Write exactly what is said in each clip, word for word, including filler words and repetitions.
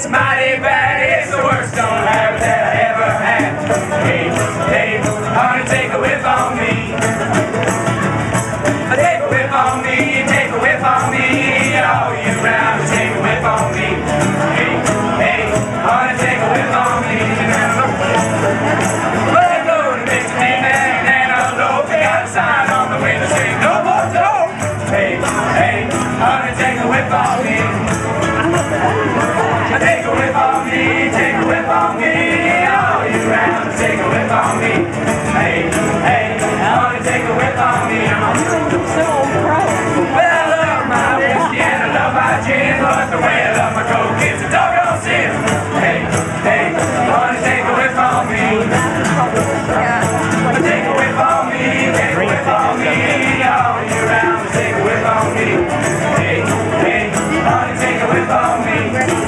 It's mighty bad, it's the worst on habit that I ever had. Hey, hey, honey, take a whiff on me. Take a whiff on me, take a whiff on me, all year round, take a whiff on me. Hey, hey, honey, take a whiff on me. Well, I go to Mister Man and I know they got a sign on the window saying no more dough. Hey, hey, honey, take a whiff on me. Take a whiff on me, take a whiff on me, all year round, take a whiff on me. Hey, hey, honey, take a whiff on me. Well, I love my whiskey and I love my gin, but the way I love my coke is a doggone sin. Hey, hey, honey, take a whiff on me. Take a whiff on me, take a whiff on me, all year round, take a whiff on me. Hey, hey, honey, take a whiff on me.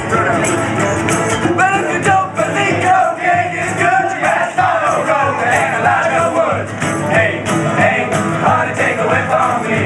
But if you don't believe cocaine is good, you better start a road and a lot of wood. Hey, hey, honey, take a whiff on me.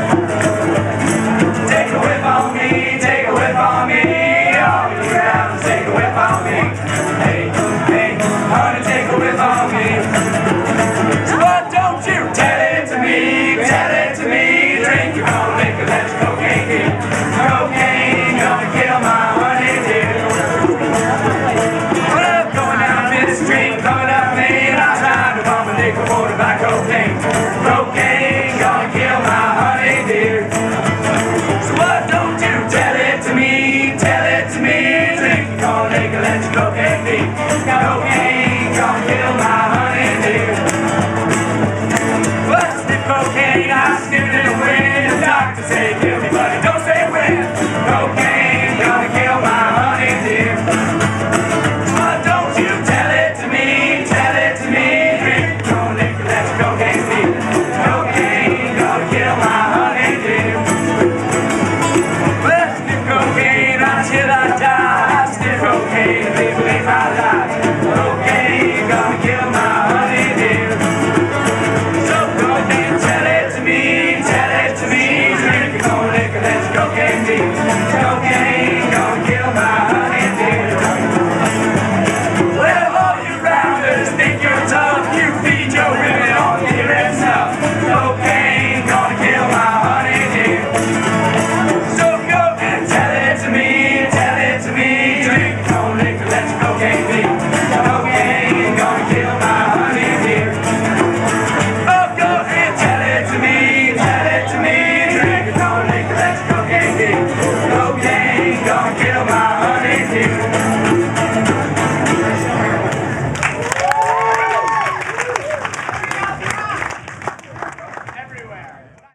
Take a whiff on me, take a whiff on me, all year round, take a whiff on me. Hey, hey, honey, take a whiff on me. But don't you tell it to me, tell it to me, drink your own liquor, let your cocaine kill. Cocaine gonna kill my honey dear. Well, I'm going down this street, coming up me, and I'm trying to bump a nickel for to buy cocaine. Cocaine gonna kill my honey dear. So what don't you tell it to me, tell it to me, drink your own liquor, let your cocaine be. Cocaine gonna kill my honey dear. Well, I sniff cocaine, I sniffed it away, the doctor said kill me, but he don't say when. Cocaine gonna kill my honey dear. But don't you tell it to me, tell it to me, drink your own liquor, let your cocaine be. Cocaine gonna kill my honey dear. Well, I sniff cocaine until I die, I sniff cocaine to live with my life. Cocaine gonna kill my honey dear. So go and tell it to me, tell it to me, drink your own liquor, let your cocaine be. Cocaine gonna kill my honey dear. Well, all you rounders think you're tough, you feed your women on beer and stuff. Cocaine gonna kill my honey dear. So go and tell it to me, tell it to me, drink your own liquor, let your cocaine be. Cocaine gonna kill my honey dear. Oh, go and tell it to me, tell it to me, drink your own liquor, let your cocaine be. Cocaine gonna kill my honey dear.